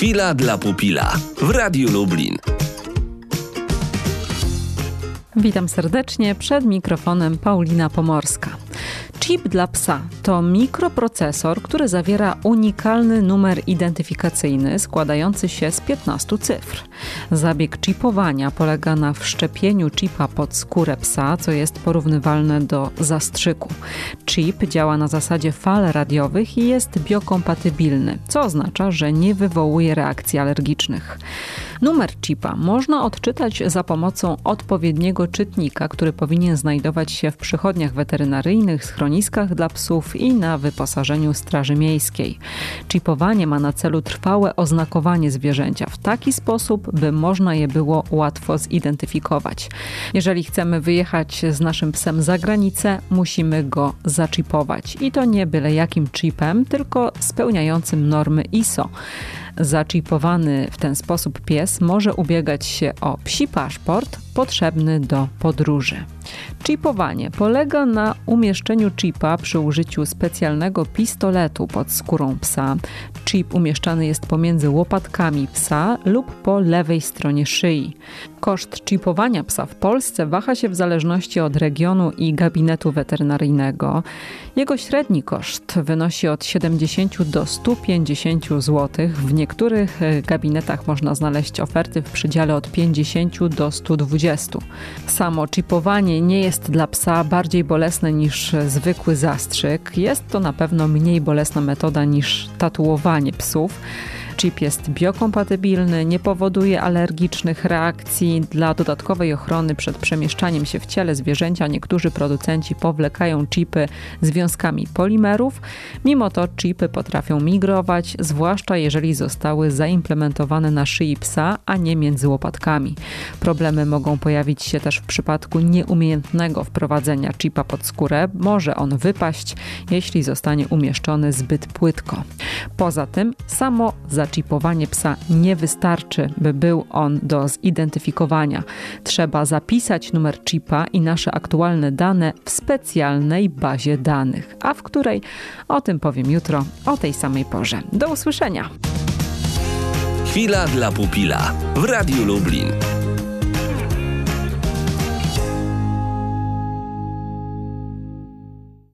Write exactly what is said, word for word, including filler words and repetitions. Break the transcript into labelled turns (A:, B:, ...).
A: Chwila dla pupila w Radiu Lublin.
B: Witam serdecznie, przed mikrofonem Paulina Pomorska. Chip dla psa to mikroprocesor, który zawiera unikalny numer identyfikacyjny składający się z piętnastu cyfr. Zabieg chipowania polega na wszczepieniu chipa pod skórę psa, co jest porównywalne do zastrzyku. Chip działa na zasadzie fal radiowych i jest biokompatybilny, co oznacza, że nie wywołuje reakcji alergicznych. Numer chipa można odczytać za pomocą odpowiedniego czytnika, który powinien znajdować się w przychodniach weterynaryjnych, schroniskach dla psów i na wyposażeniu Straży Miejskiej. Chipowanie ma na celu trwałe oznakowanie zwierzęcia w taki sposób, by można je było łatwo zidentyfikować. Jeżeli chcemy wyjechać z naszym psem za granicę, musimy go zaczipować. I to nie byle jakim chipem, tylko spełniającym normy I S O. Zaczipowany w ten sposób pies może ubiegać się o psi paszport potrzebny do podróży. Chipowanie polega na umieszczeniu chipa przy użyciu specjalnego pistoletu pod skórą psa. Chip umieszczany jest pomiędzy łopatkami psa lub po lewej stronie szyi. Koszt chipowania psa w Polsce waha się w zależności od regionu i gabinetu weterynaryjnego. Jego średni koszt wynosi od siedemdziesiąt do stu pięćdziesięciu złotych. W niektórych gabinetach można znaleźć oferty w przedziale od pięćdziesięciu do stu dwudziestu. Samo chipowanie nie jest dla psa bardziej bolesne niż zwykły zastrzyk. Jest to na pewno mniej bolesna metoda niż tatuowanie psów. Chip jest biokompatybilny, nie powoduje alergicznych reakcji. Dla dodatkowej ochrony przed przemieszczaniem się w ciele zwierzęcia niektórzy producenci powlekają chipy związkami polimerów. Mimo to chipy potrafią migrować, zwłaszcza jeżeli zostały zaimplementowane na szyi psa, a nie między łopatkami. Problemy mogą pojawić się też w przypadku nieumiejętnego wprowadzenia chipa pod skórę. Może on wypaść, jeśli zostanie umieszczony zbyt płytko. Poza tym samo zaczipowanie psa nie wystarczy, by był on do zidentyfikowania. Trzeba zapisać numer chipa i nasze aktualne dane w specjalnej bazie danych, a w której o tym powiem jutro o tej samej porze. Do usłyszenia!
A: Chwila dla pupila w Radiu Lublin.